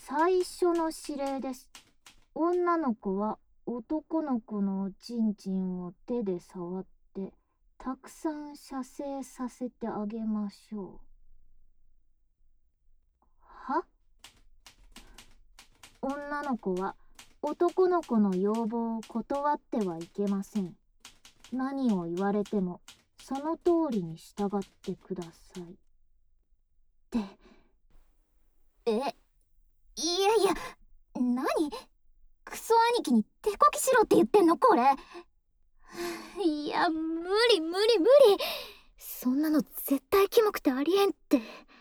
最初の指令です。女の子は男の子のチンチンを手で触ってたくさん射精させてあげましょう。は？女の子は男の子の要望を断ってはいけません。何を言われてもその通りに従ってください。って、いやいや、何？クソ兄貴に手こきしろって言ってんのこれ。いや、無理。そんなの絶対キモくてありえんって。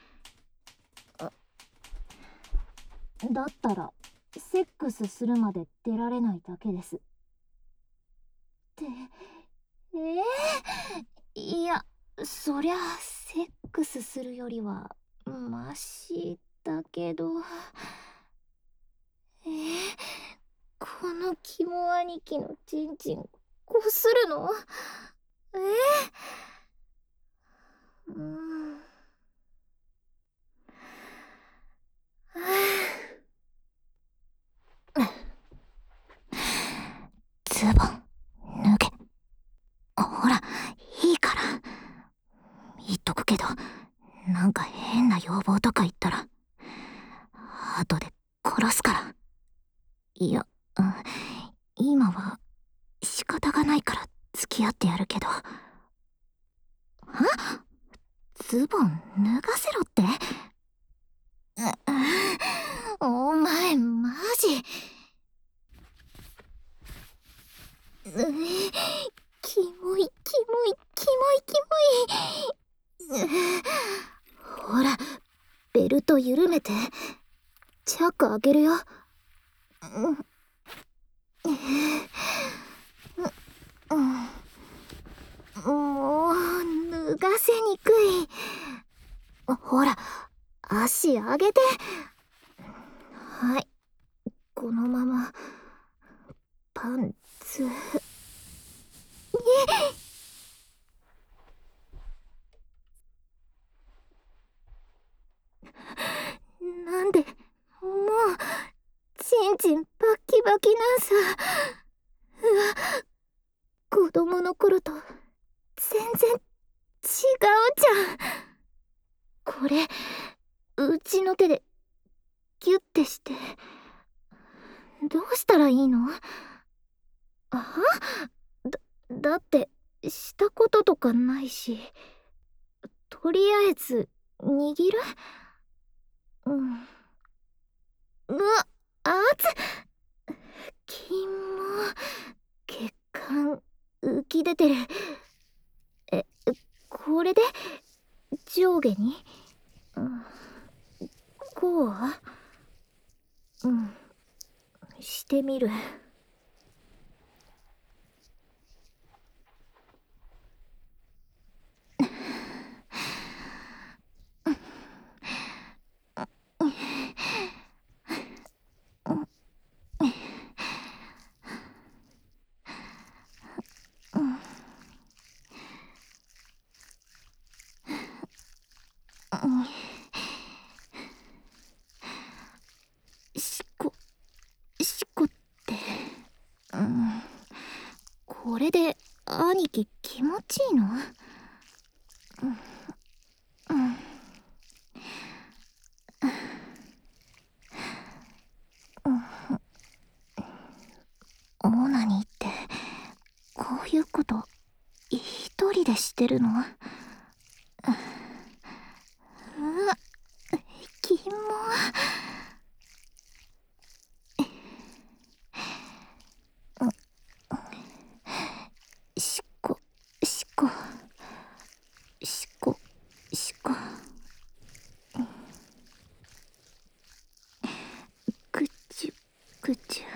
だったらセックスするまで出られないだけです。って、いや、そりゃセックスするよりはマシだけど、このキモ兄貴のチンチンこするの？うん。ズボン脱げ。ほら、いいから。言っとくけど、なんか変な要望とか言ったら後で殺すから。いや、今は仕方がないから付き合ってやるけど。ズボン脱がせろって？お前マジ？キモい。ほら、ベルト緩めて。チャック開けるよ。もう脱がせにくい。ほら、足上げて。はい、このままパンツ。なんでもうチンチンバッキバキなんさ。子供の頃と全然違うじゃん。これうちの手でギュッてしてどうしたらいいの？だってしたこととかないし。とりあえず握る？うわ、熱っ。キモ。血管浮き出てる。これで上下に？こうは？してみる。しこって、これで兄貴気持ちいいの？オナニーってこういうこと一人でしてるの？うわ、キモ。しこしこしこしこ。ぐちゅぐちゅ。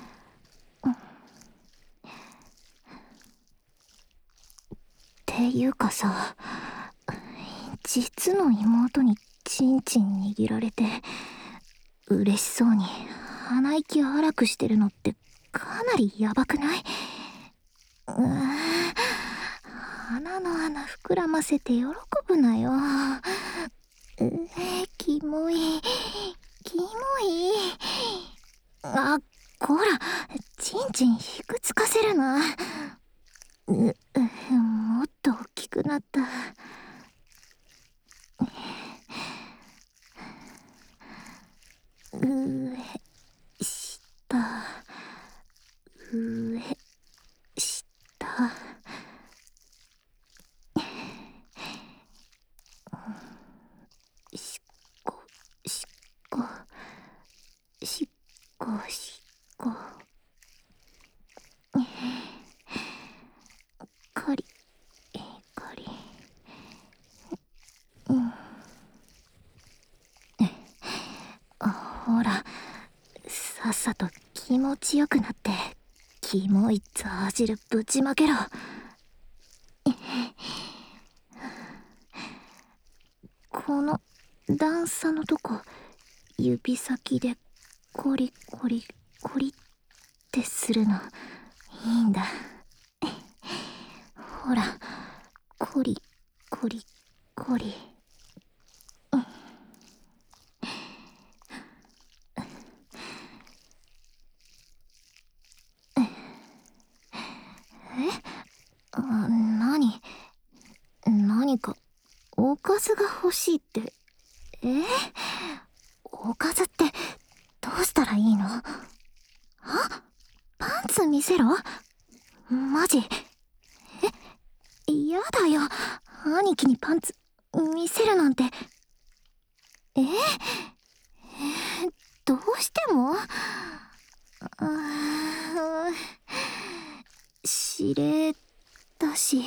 っていうかさ、実の妹にチンチン握られて嬉しそうに鼻息荒くしてるのってかなりヤバくない？鼻の穴膨らませて喜ぶなよ。キモいキモい。あ、こら、チンチンひくつかせるな。もっと大きくなった。上、下、上、下。しっこ、しっこ、しっこ、しっこ。カリ、カリ。ほら、さっさと気持ちよくなって、キモいザー汁ぶちまけろ。この段差のとこ、指先でコリコリコリってするのいいんだ。ほら、コリコリコリ。何かおかずが欲しいって。おかずってどうしたらいいの？あ、パンツ見せろ。マジ？やだよ、兄貴にパンツ見せるなんて。どうしても？指令だし。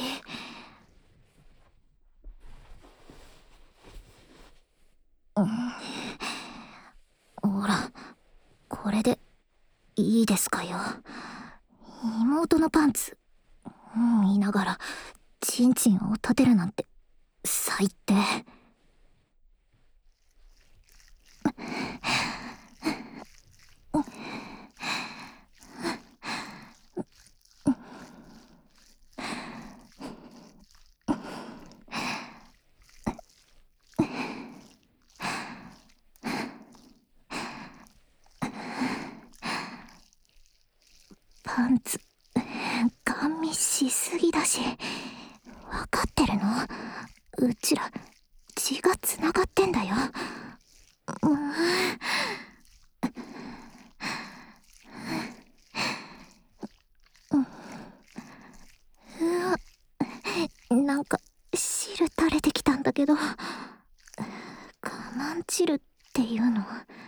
ほら、これでいいですかよ。妹のパンツ見ながらチンチンを立てるなんて最低。パンツガン見しすぎだし、分かってるの？うちら血がつながってんだよ。なんか汁垂れてきたんだけど、我慢汁っていうの？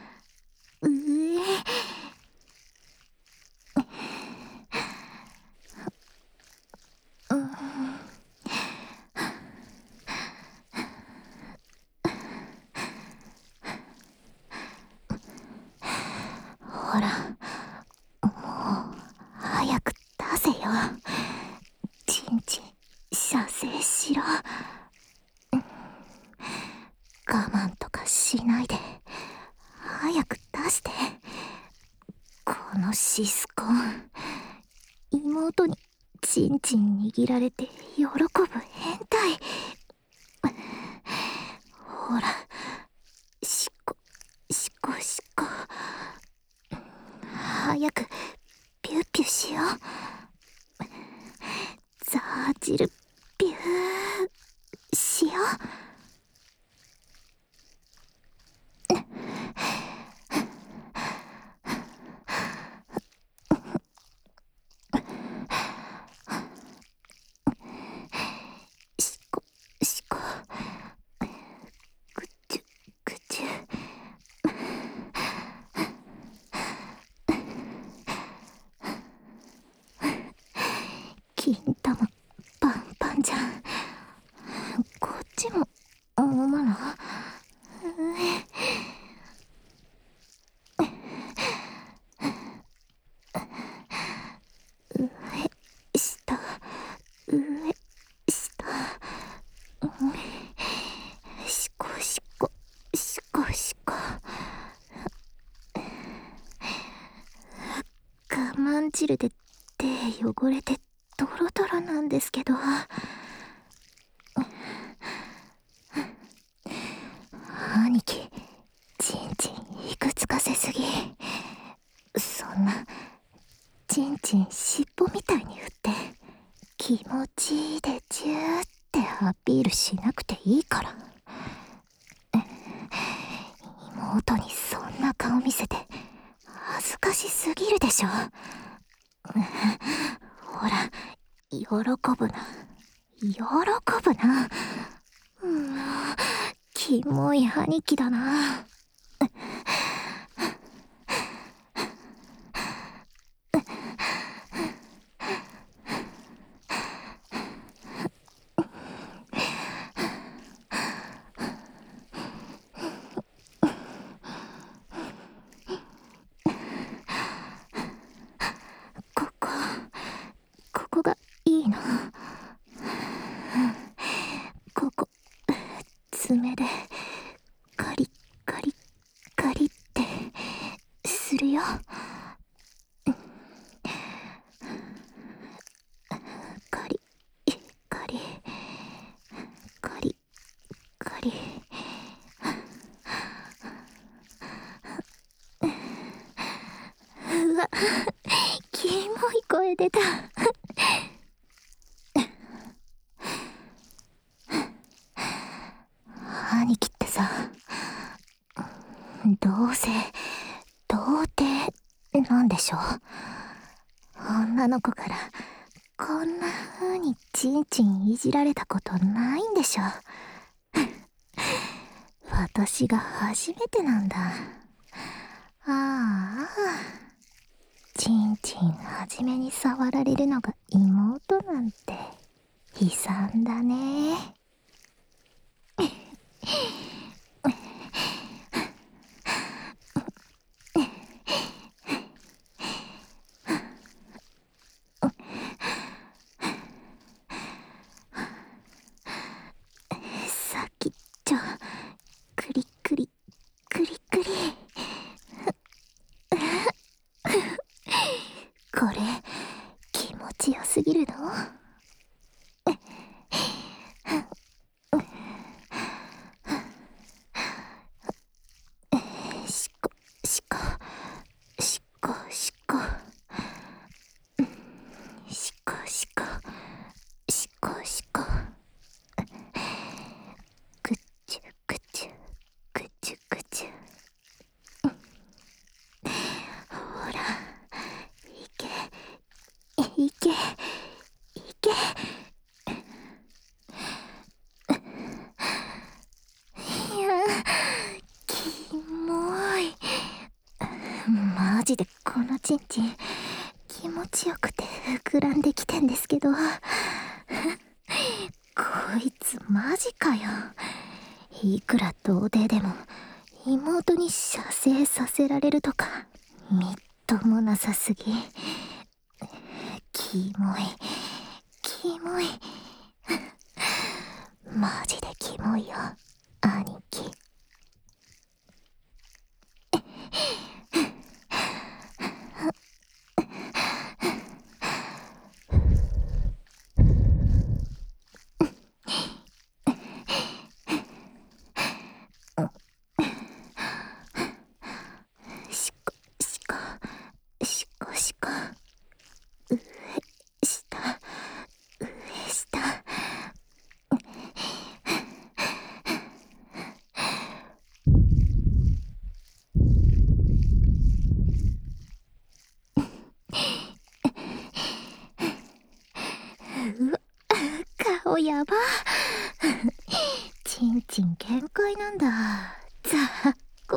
ほら、もう早く出せよ。チンチン射精しろ。我慢とかしないで早く出して。このシスコン、妹にチンチン握られて喜ぶ変態。ほら、しっこしっこしっこ。早くピュッピュしよう。ザー汁ピューしよう。しこしこ、ぐちゅぐちゅ。金玉パンパンじゃん。こっちも思うの？上下上下。しこしこしこしこ。我慢汁で手汚れてドロドロなんですけど。兄貴、チンチンいくアピールしなくていいから。妹にそんな顔見せて恥ずかしすぎるでしょ。ほら、喜ぶな、喜ぶな。キモい兄貴だな。ここがいいの。ここ爪でカリッカリッカリってするよ。カリカリカリカリ。うわ、キモい声出た。兄貴ってさ、どうせ童貞なんでしょ。女の子からこんな風にチンチンいじられたことないんでしょ。私が初めてなんだ。ああ、チンチン初めに触られるのが妹なんて悲惨だね。さっきクリクリクリクリ。これ気持ちよすぎるの？しこしこしこしこしこしこしこしこ。ぐちゅぐちゅぐちゅぐちゅ。ほら、いけいけいけ。いや、キモい。マジでこのチンチン気持ちよくて膨らんできてんですけど、こいつマジかよ。いくら童貞でも妹に射精させられるとかみっともなさすぎ。キモいキモい。マジでキモいよ兄貴。しこしこしこしこ。上下上下。うわ、顔やば。チンチン限界なんだ。ざっこ。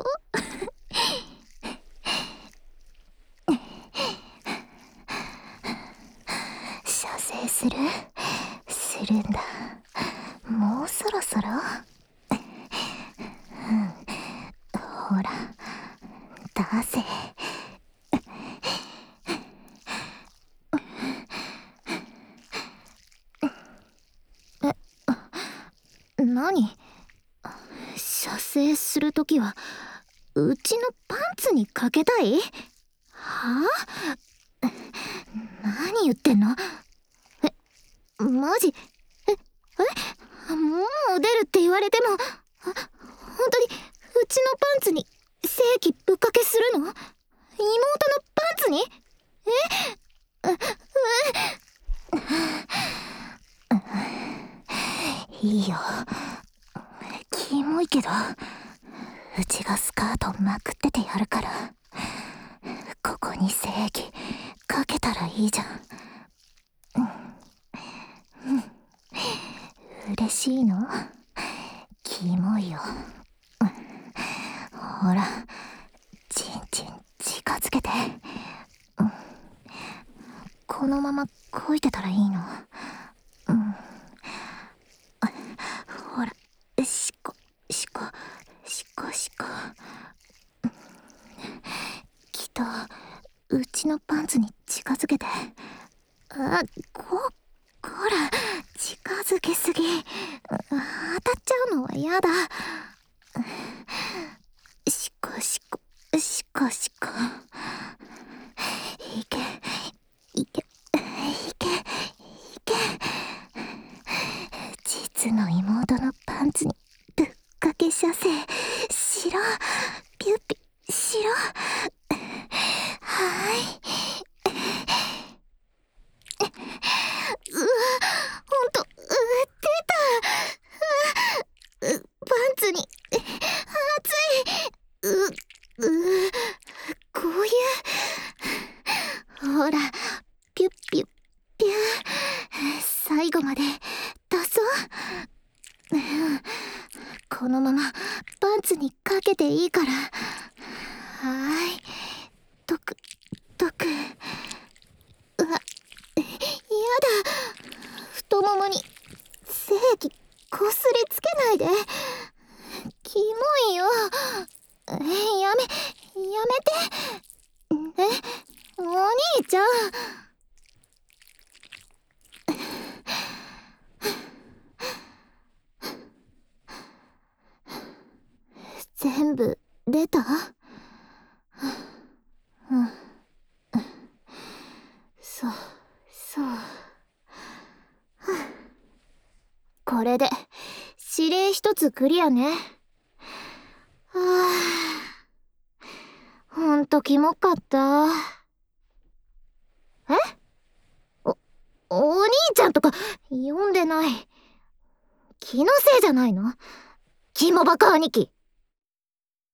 射精するんだ。もうそろそろ。ほら出せ。何？射精するときはうちのパンツにかけたい？はあ？何言ってんの？マジ？もう出るって言われても、本当にうちのパンツに精液ぶっかけするの？妹のパンツに？ いいよ。キモいけどうちがスカートまくっててやるから。ここに精液かけたらいいじゃん。嬉しいの？キモいよ。ほら、チンチン近づけて。このままこいてたらいいの？ほら、しこしこしこしこ。きっとうちのパンツに近づけて。こら、近づけすぎ。当たっちゃうのはやだ。しこしこしこしこ。いけいけいけいけ。実の妹のパンツにぶっかけ射精しろ。ピュッピしろ。はい。うわ、ほんと出た。パンツに熱い。こういう、ほら、ピュッピュッピュー。最後まで出そう。このままパンツにかけていいから。はーい、とくとく。うわ、やだ。太ももに精液こすりつけないで。キモいよ。やめて。お兄ちゃん。全部出た？そう。これで指令一つクリアね。ほんとキモかった。お兄ちゃんとか呼んでない。気のせいじゃないの？キモバカ兄貴。